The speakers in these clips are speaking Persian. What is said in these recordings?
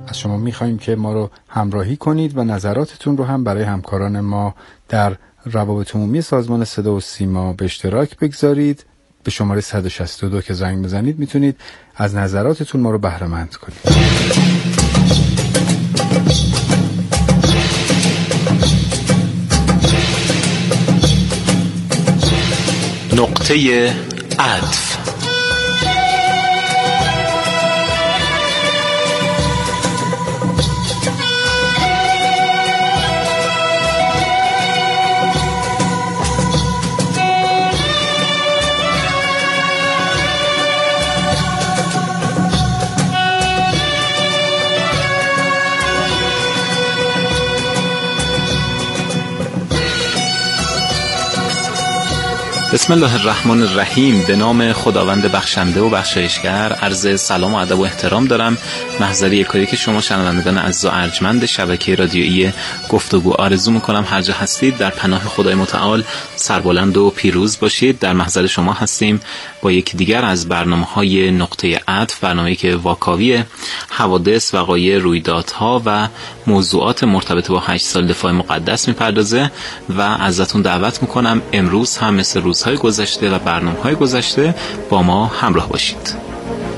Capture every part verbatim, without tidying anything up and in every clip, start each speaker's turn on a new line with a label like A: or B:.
A: از شما میخواییم که ما رو همراهی کنید و نظراتتون رو هم برای همکاران ما در روابط عمومی سازمان صدا و سیما به اشتراک بگذارید. به شماره صد و شصت و دو که زنگ بزنید میتونید از نظراتتون ما رو بهره مند کنید.
B: نقطه عطف. بسم الله الرحمن الرحیم. به نام خداوند بخشنده و بخشایشگر عرض سلام و ادب و احترام دارم. محضر یکایی که شما شنوندگان عزیز و ارجمند شبکه رادیویی گفتگو آرزو میکنم هر جا هستید در پناه خدای متعال سربلند و پیروز باشید. در محضر شما هستیم با یکی دیگر از برنامه‌های نقطه عطف، برنامه‌ای که واکاوی حوادث، وقایع، رویدادها و موضوعات مرتبط با هشت سال دفاع مقدس میپردازه و ازتون دعوت میکنم امروز هم مثل روزهای گذشته و برنامه‌های گذشته با ما همراه باشید.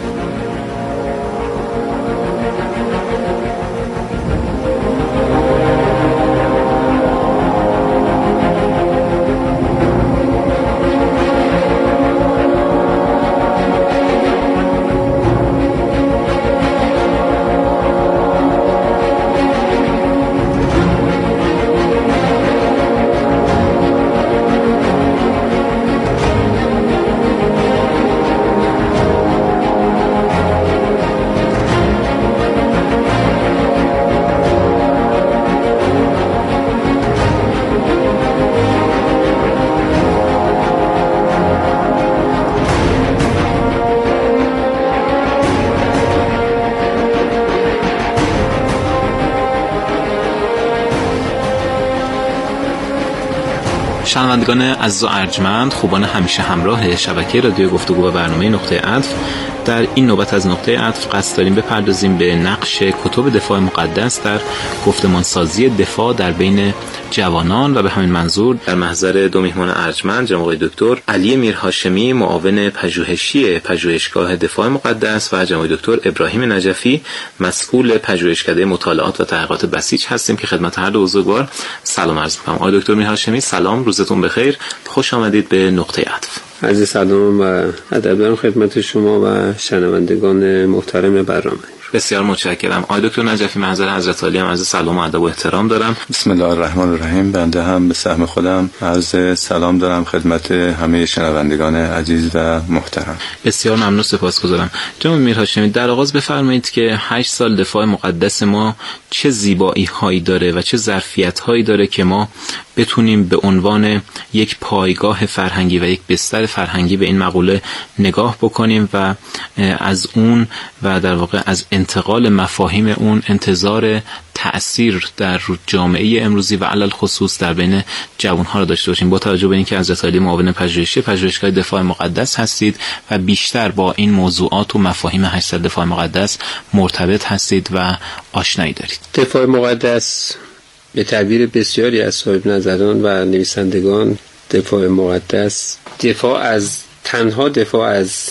B: شنوندگان عزیز و ارجمند، خوبان همیشه همراه شبکه رادیو گفتگو و برنامه نقطه عطف، در این نوبت از نقطه عطف قصد داریم بپردازیم به نقش کتب دفاع مقدس در گفتمانسازی دفاع در بین جوانان و به همین منظور در محضر دو میهمان ارجمند جناب آقای دکتر علی میرهاشمی، معاون پژوهشی پژوهشگاه دفاع مقدس، و جناب دکتر ابراهیم نجفی، مسئول پژوهشکده مطالعات و تحقیقات بسیج هستیم که خدمت هر دو بزرگوار سلام عرض می‌کنم. آقای دکتر میرهاشمی سلام، روزتون بخیر، خوش آمدید به نقطه عطف.
C: عرض سلام و ادب دارم خدمت شما و شنوندگان محترم برنامه.
B: بسیار متشکرم. آقای دکتر نجفی، محضر حضرت عالی هم عرض سلام و ادب و احترام دارم.
D: بسم الله الرحمن الرحیم. بنده هم به سهم خودم عرض سلام دارم خدمت همه شنوندگان عزیز و محترم.
B: بسیار ممنون، سپاسگزارم. جناب میرهاشمی، در آغاز بفرمایید که هشت سال دفاع مقدس ما چه زیبایی هایی داره و چه ظرفیت هایی داره که ما بتونیم به عنوان یک پایگاه فرهنگی و یک بستر فرهنگی به این مقوله نگاه بکنیم و از اون و در واقع از انتقال مفاهیم اون انتظار تأثیر در جامعه امروزی و علل خصوص در بین جوانها را داشته باشیم، با توجه به اینکه حضرت عالی معاون پژوهشی پژوهشگاه دفاع مقدس هستید و بیشتر با این موضوعات و مفاهیم هشت سال دفاع مقدس مرتبط هستید و آشنایی دارید.
C: دفاع مقدس به تعبیر بسیاری از صاحب نظران و نویسندگان، دفاع مقدس دفاع از تنها دفاع از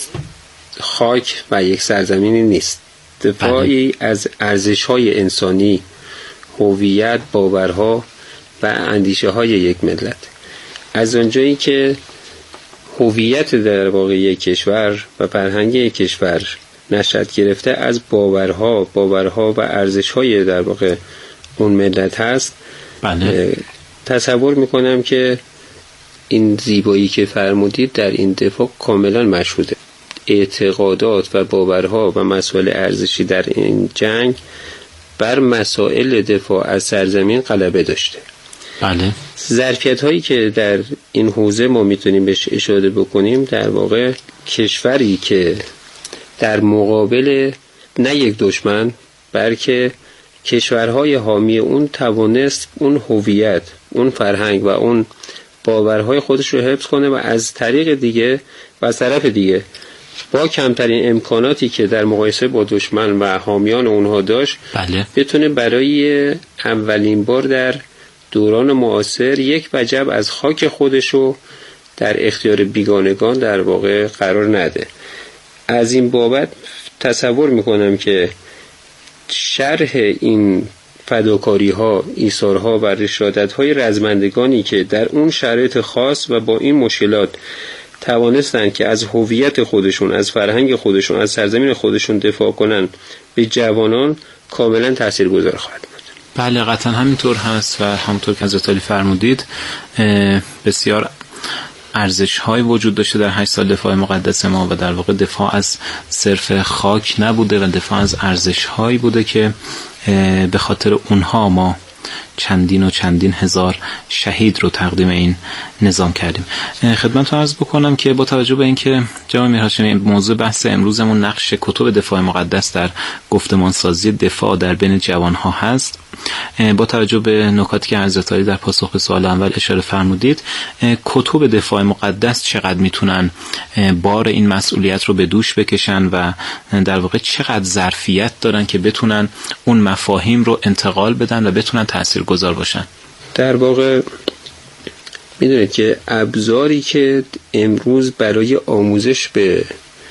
C: خاک و یک سرزمینی نیست، دفاعی بله. از ارزش‌های انسانی، هویت، باورها و اندیشه‌های یک ملت. از اونجایی که هویت در واقع یک کشور و فرهنگ یک کشور نشأت گرفته از باورها باورها و ارزش‌های در واقع اون ملت هست، بله. تصور میکنم که این زیبایی که فرمودید در این دفاع کاملا مشهوده. اعتقادات و باورها و مسائل ارزشی در این جنگ بر مسائل دفاع از سرزمین غلبه داشته.
B: بله.
C: ظرفیت هایی که در این حوزه ما میتونیم بهش اشاره بکنیم، در واقع کشوری که در مقابل نه یک دشمن بلکه کشورهای حامی اون توانست اون هویت، اون فرهنگ و اون باورهای خودش رو حفظ کنه و از طریق دیگه و از طرف دیگه با کمترین امکاناتی که در مقایسه با دشمن و حامیان اونها داشت
B: بله.
C: بتونه برای اولین بار در دوران معاصر یک وجب از خاک خودشو در اختیار بیگانگان در واقع قرار نده. از این بابت تصور میکنم که شرح این فداکاری ها، ایثار ها و رشادت های رزمندگانی که در اون شرایط خاص و با این مشکلات توانستن که از هویت خودشون، از فرهنگ خودشون، از سرزمین خودشون دفاع کنن به جوانان کاملا تاثیرگذار خواهد بود.
B: بله قطعا همینطور هست و همونطور که حضرت عالی فرمودید بسیار ارزش های وجود داشته در هشت سال دفاع مقدس ما و در واقع دفاع از صرف خاک نبوده و دفاع از ارزش هایی بوده که به خاطر اونها ما چندین و چندین هزار شهید رو تقدیم این نظام کردیم. خدمتتون عرض بکنم که با توجه به اینکه جناب میرهاشمی موضوع بحث امروزمون نقش کتب دفاع مقدس در گفتمان سازی دفاع در بین جوانها هست، با توجه به نکاتی که حضرت عالی در پاسخ به سوال اول اشاره فرمودید، کتب دفاع مقدس چقدر میتونن بار این مسئولیت رو به دوش بکشن و در واقع چقدر ظرفیت دارن که بتونن اون مفاهیم رو انتقال بدن و بتونن تاثیرگذار باشن؟
C: در واقع میدونید که ابزاری که امروز برای آموزش به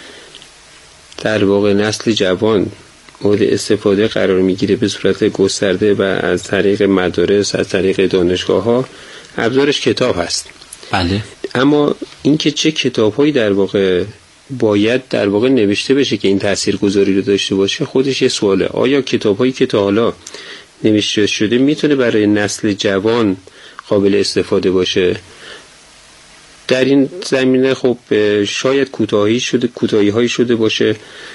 C: در واقع نسل جوان مورد استفاده قرار میگیره به صورت گسترده و از طریق مدارس، از طریق دانشگاه ها، ابزارش کتاب هست.
B: بله.
C: اما اینکه چه کتاب‌هایی در واقع باید در واقع نوشته بشه که این تاثیرگذاری رو داشته باشه خودش یه سواله. آیا کتاب‌هایی که تا حالا نوشته شده میتونه برای نسل جوان قابل استفاده باشه؟ در این زمینه خب شاید کوتاهی شده کوتاهی‌هایی شده باشه.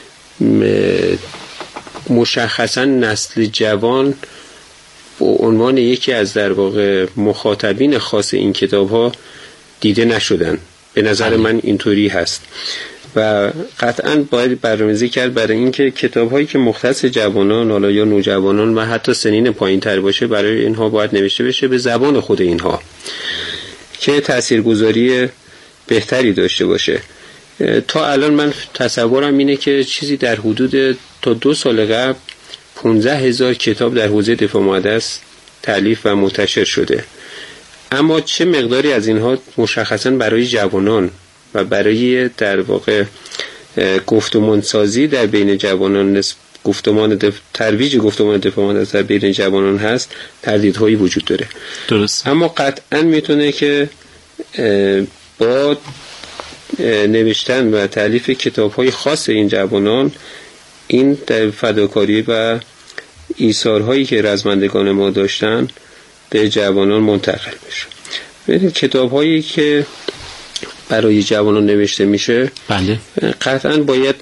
C: مشخصا نسل جوان به عنوان یکی از در واقع مخاطبین خاص این کتاب‌ها دیده نشدن. به نظر من اینطوری هست و قطعاً باید برنامه‌ریزی کرد برای اینکه کتاب‌هایی که مختص جوانان حالا یا نوجوانان و حتی سنین پایین‌تر باشه برای اینها باید نوشته بشه به زبان خود اینها که تاثیرگذاری بهتری داشته باشه. تا الان من تصورم اینه که چیزی در حدود تا دو سال قبل پانزده هزار کتاب در حوزه دفاع مقدس تألیف و منتشر شده، اما چه مقداری از اینها مشخصاً برای جوانان و برای در واقع گفتمان سازی در بین جوانان، گفتمان دف... ترویج گفتمان دفاع مقدس در بین جوانان هست، تردیدهایی وجود داره.
B: درست.
C: اما قطعاً میتونه که با نوشتن و تألیف کتاب‌های خاص این جوانان این فداکاری و ایثارهایی که رزمندگان ما داشتن به جوانان منتقل بشه. ببینید کتاب‌هایی که برای جوانان نوشته میشه
B: بله
C: قطعاً باید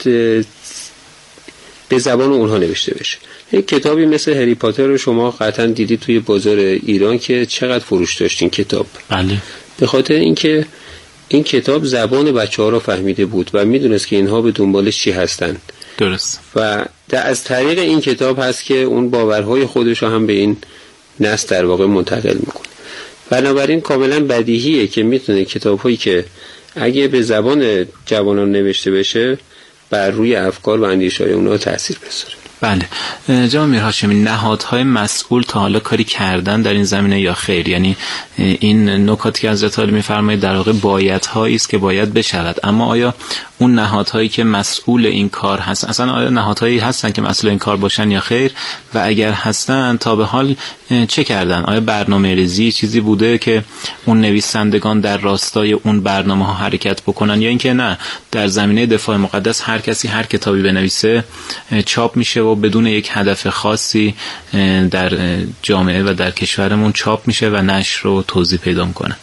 C: به زبان اونها نوشته بشه. یک کتابی مثل هری پاتر رو شما قطعاً دیدید توی بازار ایران که چقدر فروش داشت این کتاب.
B: بله.
C: به خاطر اینکه این کتاب زبان بچه‌ها رو فهمیده بود و میدونست که اینها به دنبالش چی هستن.
B: درست.
C: و از طریق این کتاب هست که اون باورهای خودش رو هم به این نسل در واقع منتقل میکنه. بنابراین کاملا بدیهیه که میتونه کتاب‌هایی که اگه به زبان جوانان نوشته بشه بر روی افکار و اندیشه‌های اونها تأثیر بذاره.
B: بله. جناب میرهاشمی، نهادهای مسئول تا حالا کاری کردن در این زمینه یا خیر؟ یعنی این نکاتی که حضرت عالی میفرمایید در واقع بایدهایی است که باید بشود، اما آیا اون نهادهایی که مسئول این کار هست اصلا آیا نهادهایی هستن که مسئول این کار باشن یا خیر؟ و اگر هستن تا به حال چه کردن؟ آیا برنامه‌ریزی چیزی بوده که اون نویسندگان در راستای اون برنامه ها حرکت بکنن، یا اینکه نه در زمینه دفاع مقدس هر کسی هر کتابی بنویسه چاپ میشه و بدون یک هدف خاصی در جامعه و در کشورمون چاپ میشه و نشر رو توزیع پیدا میکنه؟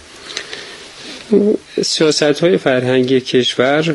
C: سیاست‌های فرهنگی کشور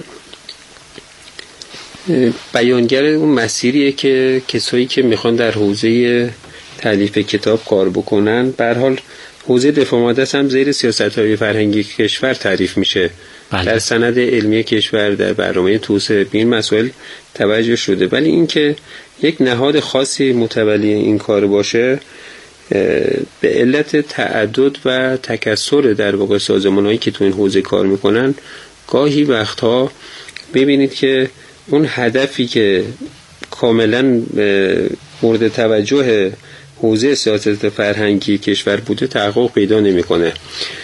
C: بیانگر اون مسیریه که کسایی که میخوان در حوزه تالیف کتاب کار بکنن، به هر حال حوزه دفاع مقدس هم زیر سیاست‌های فرهنگی کشور تعریف میشه. بله. در سند علمی کشور در برنامه توسعه به این مسائل توجه شده، ولی اینکه یک نهاد خاصی متولی این کار باشه به علت تعدد و تکثر در واقع سازمان‌هایی که تو این حوزه کار میکنن گاهی وقتها ببینید که اون هدفی که کاملا مورد توجه حوزه سیاست فرهنگی کشور بوده تحقق پیدا نمی‌کنه.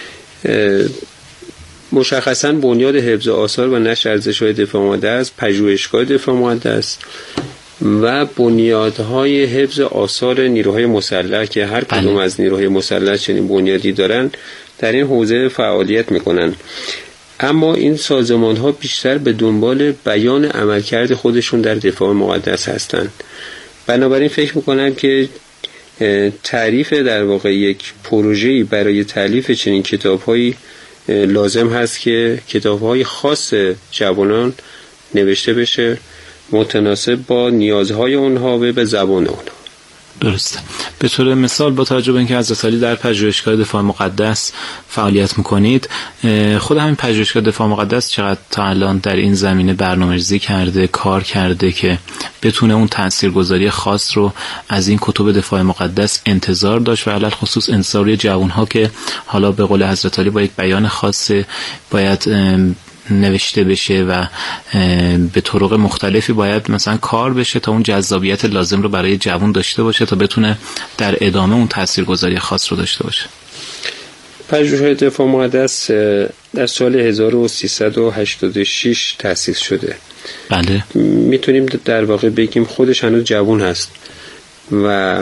C: مشخصاً بنیاد حفظ آثار و نشر ارزش‌های دفاع مقدس پژوهشگاه دفاع مقدس و بنیادهای حفظ آثار نیروهای مسلح که هر کدوم از نیروهای مسلح چنین بنیادی دارن در این حوزه فعالیت میکنن. اما این سازمان ها بیشتر به دنبال بیان عملکرد خودشون در دفاع مقدس هستند. بنابراین فکر میکنم که تعریف در واقع یک پروژه‌ای برای تالیف چنین کتاب‌هایی لازم هست که کتاب‌های خاص جوانان نوشته بشه متناسب با نیازهای اونها و به زبان اونها.
B: درسته. به طور مثال با توجه به اینکه حضرت علی در پژوهشگاه دفاع مقدس فعالیت میکنید، خود همین پژوهشگاه دفاع مقدس چقدر تا الان در این زمینه برنامه‌ریزی کرده، کار کرده که بتونه اون تاثیرگذاری خاص رو از این کتب دفاع مقدس انتظار داشت و علل خصوص انتظار روی جوانها که حالا به قول حضرت علی با یک بیان خاص باید نوشته بشه و به طرق مختلفی باید مثلا کار بشه تا اون جذابیت لازم رو برای جوان داشته باشه تا بتونه در ادامه اون تاثیرگذاری خاص رو داشته باشه.
C: پژوهشگاه دفاع مقدس در سال هزار و سیصد و هشتاد و شش تأسیس شده.
B: بله.
C: میتونیم در واقع بگیم خودش هنوز جوان هست و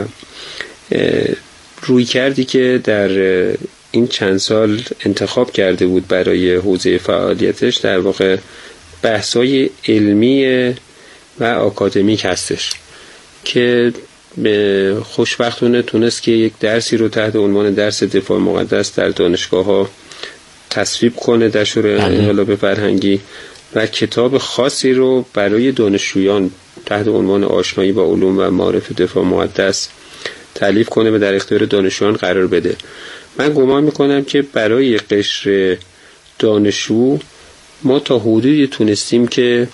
C: روی کردی که در این چند سال انتخاب کرده بود برای حوزه فعالیتش در واقع بحث‌های علمی و آکادمیک هستش که خوشبختانه تونست که یک درسی رو تحت عنوان درس دفاع مقدس در دانشگاه‌ها تصویب کنه در شورای انقلاب فرهنگی و کتاب خاصی رو برای دانشجویان تحت عنوان آشنایی با علوم و معارف دفاع مقدس تالیف کنه و در اختیار دانشجویان قرار بده. من گمان میکنم که برای قشر دانشجو ما تا حدودی تونستیم که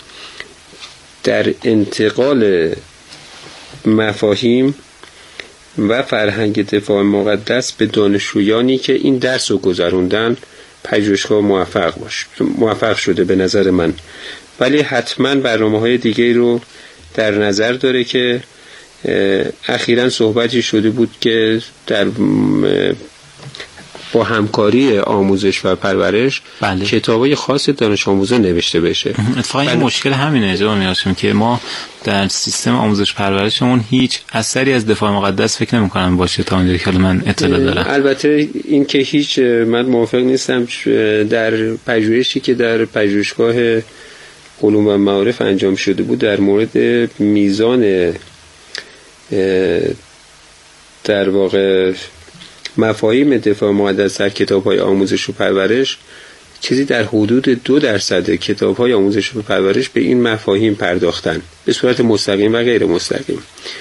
C: در انتقال مفاهیم و فرهنگ دفاع مقدس به دانشجویانی که این درس رو گذروندن پژوهشگاه موفق باش موفق شده به نظر من. ولی حتما برنامه‌های دیگه رو در نظر داره که اخیراً صحبتی شده بود که در با همکاری آموزش و پرورش
B: بله.
C: کتابای خاص دانش آموزان نوشته بشه.
B: اتفاقا این مشکل همینه جناب میرهاشمی که ما در سیستم آموزش پرورشمون هیچ اثری از دفاع مقدس فکر نمی‌کنم باشه تا اونجایی که من اطلاع دارم.
C: البته این که هیچ من موافق نیستم. در پژوهشی که در پژوهشگاه علوم و معارف انجام شده بود در مورد میزان در واقع مفاهیم دفاع مقدس در کتاب‌های آموزش و پرورش چیزی در حدود دو درصد کتاب‌های آموزش و پرورش به این مفاهیم پرداختن به صورت مستقیم و غیر مستقیم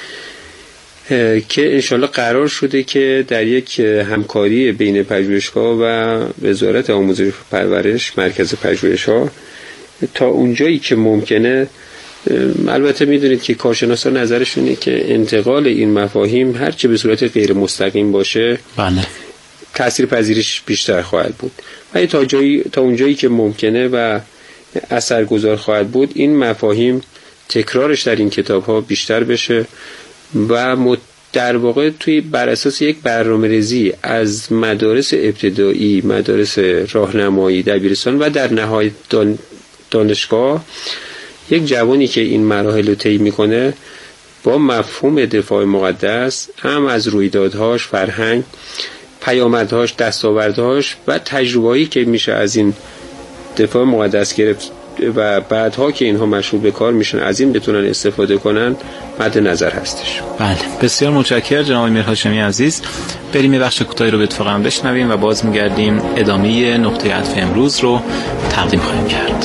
C: که انشالله قرار شده که در یک همکاری بین پژوهشگاه و وزارت آموزش و پرورش مرکز پژوهش‌ها تا اونجایی که ممکنه، البته میدونید که کارشناسان نظرشون اینه که انتقال این مفاهیم هرچه به صورت غیر مستقیم باشه
B: بله
C: تأثیر پذیرش بیشتر خواهد بود ولی تا جایی تا اونجایی که ممکنه و اثرگذار خواهد بود این مفاهیم تکرارش در این کتاب‌ها بیشتر بشه و در واقع توی بر اساس یک برنامه‌ریزی از مدارس ابتدایی، مدارس راهنمایی، دبیرستان و در نهایت دان دانشگاه یک جوانی که این مراحل رو طی میکنه با مفهوم دفاع مقدس هم از رویدادهاش، فرهنگ، پیامدهاش، دستاوردهاش و تجربه‌ای که میشه از این دفاع مقدس گرفت و بعدها که اینها مشغول به کار میشن از این بتونن استفاده کنن مد نظر هستش.
B: بله بسیار متشکرم جناب میرهاشمی عزیز. بریم یه بخش کوتاهی رو به اتفاقا بشنویم و باز میگردیم ادامه نقطه عطف امروز رو تقدیم خواهیم کرد.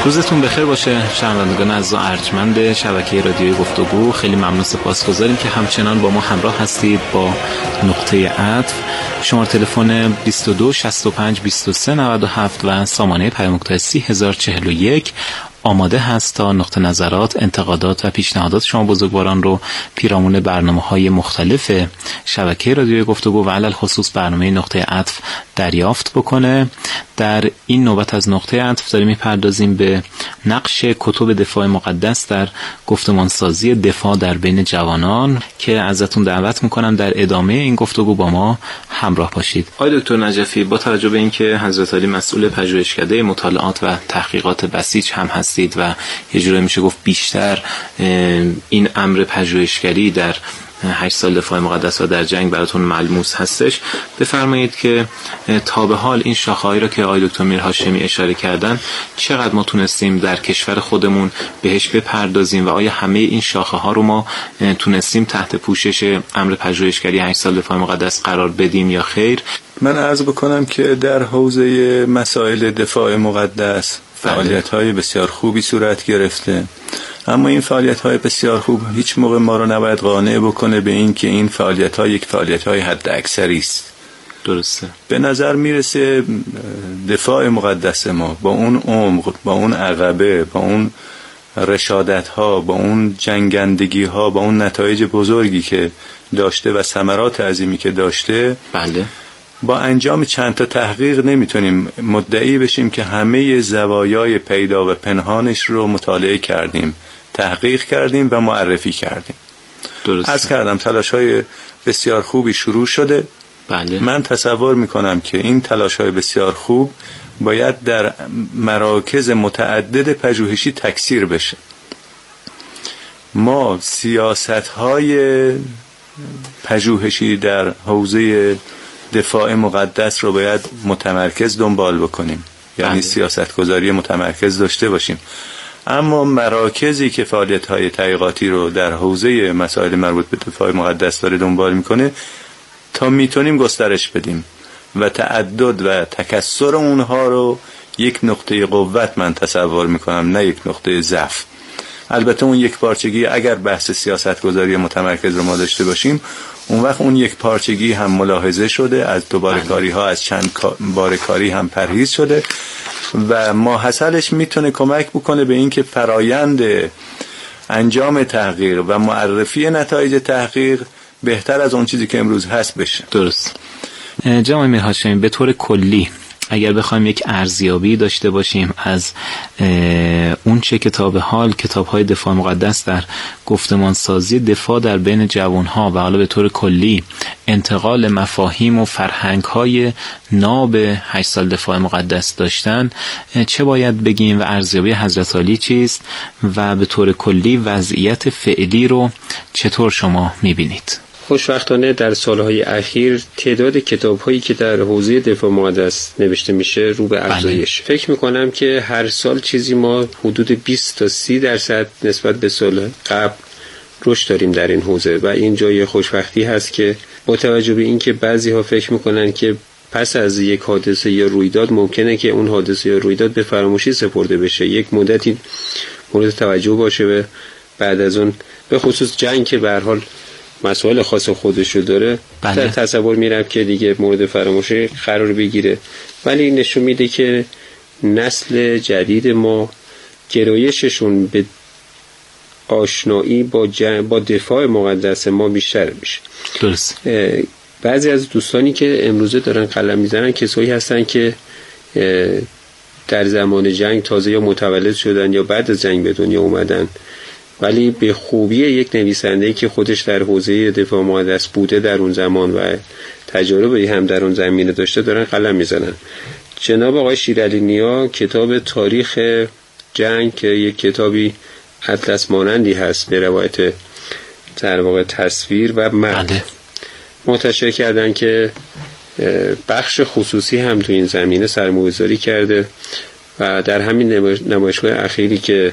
B: روزتون بخیر باشه شنوندگان عزیز و ارجمند شبکه رادیوی گفتگو. خیلی ممنون، سپاسگزاریم که همچنان با ما همراه هستید با نقطه عطف. شماره تلفن بیست و دو شصت و پنج بیست و سه نود و هفت و سامانه پیامک سی هزار و چهل و یک آماده هست تا نقطه نظرات، انتقادات و پیشنهادات شما بزرگواران رو پیرامون برنامه‌های مختلف شبکه رادیوی گفتگو و علل خصوص برنامه نقطه عطف دریافت بکنه. در این نوبت از نقطه عطف داریم می‌پردازیم به نقش کتب دفاع مقدس در گفتمانسازی دفاع در بین جوانان که ازتون دعوت می‌کنم در ادامه این گفتگو با ما همراه باشید.
C: آقای دکتر نجفی، با توجه به اینکه حضرت علی مسئول پژوهشکده مطالعات و تحقیقات بسیج هم هستید و یه جوری میشه گفت بیشتر این امر پژوهشگری در هشت سال دفاع مقدس و در جنگ براتون ملموس هستش، بفرمایید که تا به حال این شاخه‌هایی را که آقای دکتر میرهاشمی اشاره کردن چقدر ما تونستیم در کشور خودمون بهش بپردازیم و آیا همه این شاخه‌ها رو ما تونستیم تحت پوشش امر پژوهشگری هشت سال دفاع مقدس قرار بدیم یا خیر؟
D: من عرض بکنم که در حوزه مسائل دفاع مقدس فعالیت‌های بسیار خوبی صورت گرفته، اما این فعالیت‌های بسیار خوب هیچ موقع ما رو نباید قانع بکنه به این که این فعالیت‌ها یک فعالیت‌های حد اکثری است.
B: درسته.
D: به نظر میرسه دفاع مقدس ما با اون عمق، با اون عقبه، با اون رشادت‌ها، با اون جنگندگی‌ها، با اون نتایج بزرگی که داشته و ثمرات عظیمی که داشته،
B: بله،
D: با انجام چند تا تحقیق نمیتونیم مدعی بشیم که همه زوایای پیدا و پنهانش رو مطالعه کردیم، تحقیق کردیم و معرفی کردیم.
B: درست.
D: از کردم تلاش‌های بسیار خوبی شروع شده.
B: بله.
D: من تصور میکنم که این تلاش‌های بسیار خوب باید در مراکز متعدد پژوهشی تکثیر بشه. ما سیاست‌های پژوهشی در حوزه دفاع مقدس رو باید متمرکز دنبال بکنیم، یعنی
B: بله.
D: سیاستگذاری متمرکز داشته باشیم، اما مراکزی که فعالیت‌های تحقیقاتی رو در حوزه مسائل مربوط به دفاع مقدس داره دنبال میکنه تا میتونیم گسترش بدیم و تعدد و تکثر اونها رو یک نقطه قوت من تصور میکنم، نه یک نقطه ضعف. البته اون یک پارچگی اگر بحث سیاستگذاری متمرکز رو ما داشته باشیم، اون وقت اون یک پارچگی هم ملاحظه شده، از دوباره کاری ها، از چند باره کاری هم پرهیز شده و ماحصلش میتونه کمک بکنه به این که فرایند انجام تحقیق و معرفی نتایج تحقیق بهتر از اون چیزی که امروز هست بشه.
B: درست. جناب میرهاشمی، به طور کلی اگر بخوایم یک ارزیابی داشته باشیم از اون چه کتاب حال کتاب‌های دفاع مقدس در گفتمانسازی دفاع در بین جوان‌ها و حالا به طور کلی انتقال مفاهیم و فرهنگ‌های ناب هشت سال دفاع مقدس داشتن، چه باید بگیم و ارزیابی حضرت علی چیست و به طور کلی وضعیت فعلی رو چطور شما می‌بینید؟
C: خوشبختانه در سالهای اخیر تعداد کتاب‌هایی که در حوزه دفاع مقدس نوشته میشه رو به افزایش. فکر میکنم که هر سال چیزی ما حدود بیست تا سی درصد نسبت به سال قبل رشد داریم در این حوزه و این جای خوشبختی هست که با توجه به اینکه بعضی‌ها فکر میکنن که پس از یک حادثه یا رویداد ممکنه که اون حادثه یا رویداد به فراموشی سپرده بشه، یک مدتی مورد توجه باشه و بعد از اون به خصوص جنگ که به هر حال مسائل خاص خودشو داره،
B: بله.
C: تصور میرم که دیگه مورد فراموشی قرار بگیره، ولی نشون میده که نسل جدید ما گرایششون به آشنایی با جن... با دفاع مقدس ما بیشتر میشه.
B: درست.
C: بعضی از دوستانی که امروزه دارن قلم میزنن کسایی هستن که در زمان جنگ تازه یا متولد شدن یا بعد از جنگ به دنیا اومدن، ولی به خوبی یک نویسنده‌ای که خودش در حوزه دفاع مقدس بوده در اون زمان و تجربه‌ای هم در اون زمینه داشته دارن قلم میزنن. جناب آقای شیرعلی نیا کتاب تاریخ جنگ که یک کتابی اطلس مانندی هست به روایت در واقع تصویر و متن منتشر کردن که بخش خصوصی هم تو این زمینه سرمایه‌گذاری کرده و در همین نمایشگاه اخیری که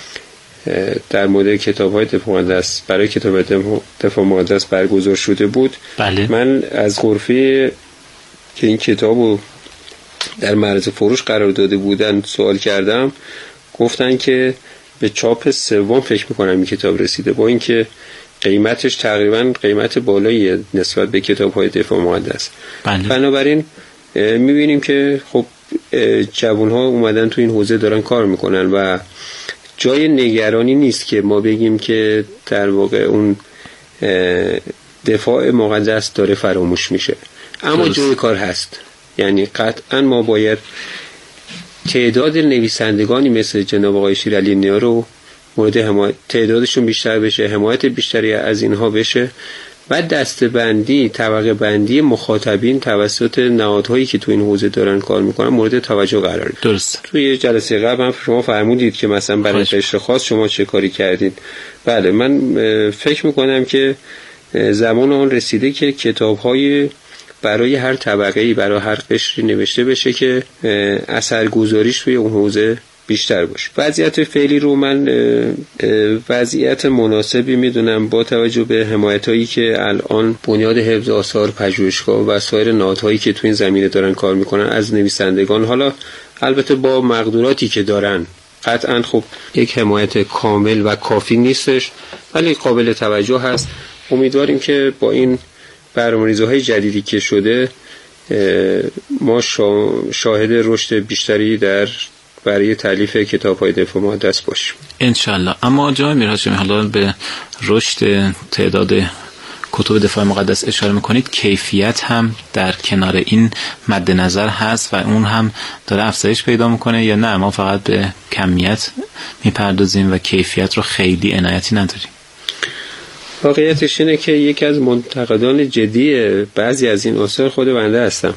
C: در مورد کتاب‌های دفاع مقدس برای کتاب دفاع مقدس برگزار شده بود،
B: بله.
C: من از غرفه که این کتابو در معرض فروش قرار داده بودن سوال کردم، گفتن که به چاپ سوم فکر میکنم این کتاب رسیده، با اینکه قیمتش تقریبا قیمت بالاییه نسبت به کتاب‌های دفاع مقدس.
B: بله.
C: بنابراین میبینیم که خب جوان‌ها اومدن تو این حوزه دارن کار میکنن و جای نگرانی نیست که ما بگیم که در واقع اون دفاع مقدس داره فراموش میشه، اما درست. جای کار هست. یعنی قطعا ما باید تعداد نویسندگانی مثل جناب آقای شیرعلی نیا رو مورد حمایت، تعدادشون بیشتر بشه، حمایت بیشتری از اینها بشه و دسته‌بندی، طبقه بندی مخاطبین توسط نهادهایی که تو این حوزه دارن کار میکنن مورد توجه قرار گرفت.
B: درست.
C: توی جلسه قبل هم شما فرمودید که مثلا برای قشر خاص شما چه کاری کردید. بله، من فکر میکنم که زمان آن رسیده که کتاب‌های برای هر طبقه‌ای، برای هر قشری نوشته بشه که اثرگذاریش توی اون حوزه بیشتر باشه. وضعیت فعلی رو من وضعیت مناسبی میدونم با توجه به حمایتایی که الان بنیاد حفظ آثار، پژوهشگاه و سایر نهادهایی که تو این زمینه دارن کار میکنن از نویسندگان، حالا البته با مقدوراتی که دارن، قطعا خب یک حمایت کامل و کافی نیستش ولی قابل توجه هست. امیدواریم که با این برنامه‌ریزی‌های جدیدی که شده ما شاهد رشد بیشتری در برای تالیف کتاب‌های دفاع مقدس باشیم
B: انشالله. اما جناب میرهاشمی، حالا به رشد تعداد کتب دفاع مقدس اشاره میکنید، کیفیت هم در کنار این مد نظر هست و اون هم داره افزایش پیدا میکنه یا نه ما فقط به کمیت میپردازیم و کیفیت رو خیلی عنایتی نداریم؟
C: واقعیتش اینه که یکی از منتقدان جدی بعضی از این آثار خود بنده هستم.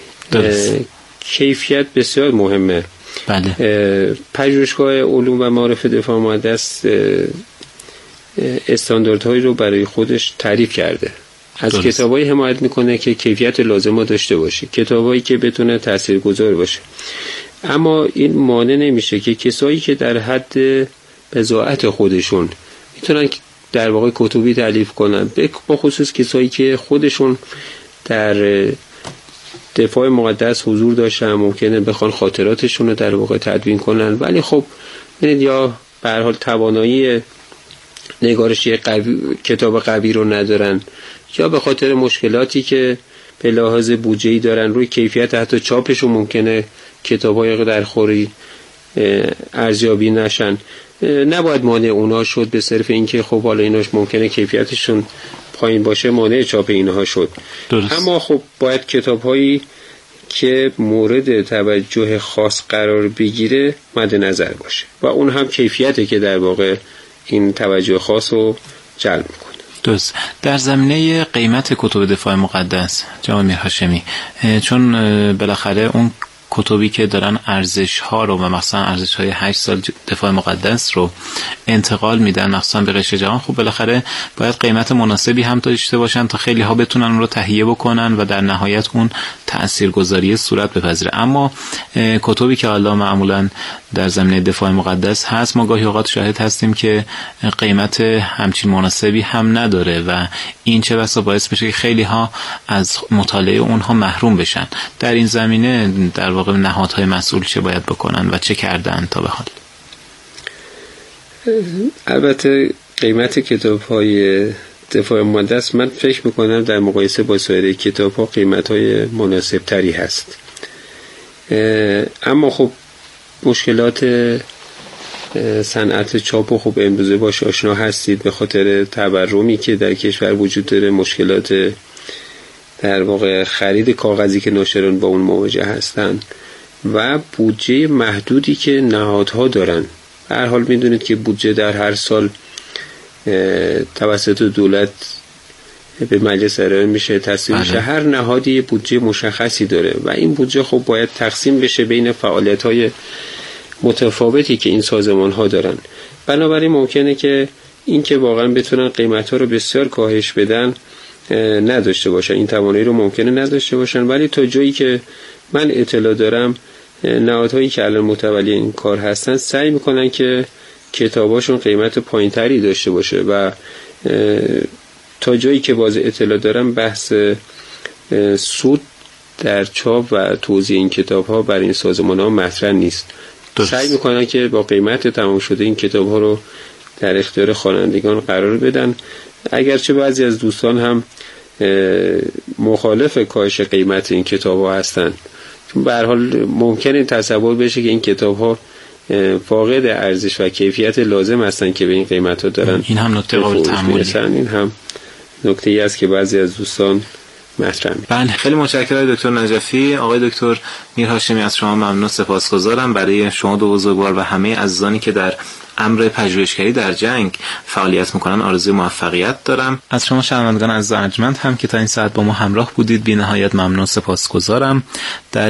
C: کیفیت بسیار مهمه.
B: بله.
C: پژوهشگاه علوم و معارف دفاع مقدس استانداردهایی رو برای خودش تعریف کرده. از کتابایی حمایت میکنه که کیفیت لازم رو داشته باشه، کتابایی که بتونه تاثیرگذار باشه. اما این مانع نمیشه که کسایی که در حد بضاعت خودشون میتونن در واقع کتبی تالیف کنن، با خصوص کسایی که خودشون در دفاع مقدس حضور داشتن، ممکنه بخوان خاطراتشون رو در واقع تدوین کنن ولی خب ببینید یا به هر حال توانایی نگارشی قوی، کتاب قوی رو ندارن، یا به خاطر مشکلاتی که به لحاظ بودجه‌ای دارن روی کیفیت حتی چاپشون ممکنه کتابای درخوری ارزیابی نشن. نباید مانع اونها شد به صرف اینکه خب حالا ایناش ممکنه کیفیتشون پایین باشه مانع چاپ اینها شد. درست. اما خب باید کتاب‌هایی که مورد توجه خاص قرار بگیره مد نظر باشه و اون هم کیفیته که در واقع این توجه خاص رو جلب میکنه.
B: درست. در زمینه قیمت کتب دفاع مقدس جناب میرهاشمی، چون بالاخره اون کتبی که دارن ارزش ها رو و مثلا ارزش های هشت سال دفاع مقدس رو انتقال میدن مثلا به قشر جوان، خب بالاخره باید قیمت مناسبی هم داشته باشن تا خیلی ها بتونن اون رو تهیه بکنن و در نهایت اون تاثیرگذاری صورت بپذیره. اما کتبی که حالا معمولا در زمینه دفاع مقدس هست ما گاهی اوقات شاهد هستیم که قیمت همچین مناسبی هم نداره و این چه بسا باعث میشه که خیلی ها از مطالعه اونها محروم بشن. در این زمینه در واقع نهادهای مسئول چه باید بکنن و چه کردن تا به حال؟
C: البته قیمت کتاب‌های دفاع مقدس من فکر میکنم در مقایسه با سایر کتاب‌ها قیمت‌های مناسب تری هست، اما خب مشکلات صنعت چاپ و خب امروزه باش آشنا هستید به خاطر تورمی که در کشور وجود داره، مشکلات در واقع خرید کاغذی که ناشران با اون مواجه هستن و بودجه محدودی که نهادها دارن. هر حال میدونید که بودجه در هر سال توسط دولت به مجلس ارائه میشه، تصویب میشه. هر نهادی بودجه مشخصی داره و این بودجه خب باید تقسیم بشه بین فعالیت‌های متفاوتی که این سازمان‌ها دارن. بنابراین ممکنه که این که واقعا بتونن قیمت‌ها رو بسیار کاهش بدن نداشته باشن، این توانایی رو ممکنه نداشته باشن، ولی تا جایی که من اطلاع دارم نهادهایی که الان متولی این کار هستن سعی میکنن که کتاباشون قیمت پایینتری داشته باشه و تا جایی که باز اطلاع دارم بحث سود در چاپ و توزیع این کتاب ها برای این سازمان ها مطرح نیست. سعی میکنن که با قیمت تمام شده این کتاب ها رو در اختیار خوانندگان قرار بدن. اگرچه بعضی از دوستان هم مخالف کاهش قیمت این کتاب ها هستن، چون به هر حال ممکنه تصور بشه که این کتاب ها فاقد ارزش و کیفیت لازم هستن که به این قیمت ها دارن.
B: این هم نکته قابل تأمله.
C: این هم نکته ای است که بعضی از دوستان مطرح می‌کنن.
B: بله، خیلی متشکرم دکتر نجفی. آقای دکتر میرهاشمی از شما ممنون، سپاسگزارم. برای شما دو بزرگوار و همه عزیزانی که در امر پژوهشگری در جنگ فعالیت میکنن آرزوی موفقیت دارم. از شما شنوندگان عزیز ارجمند هم که تا این ساعت با ما همراه بودید بی نهایت ممنون، سپاسگزارم. در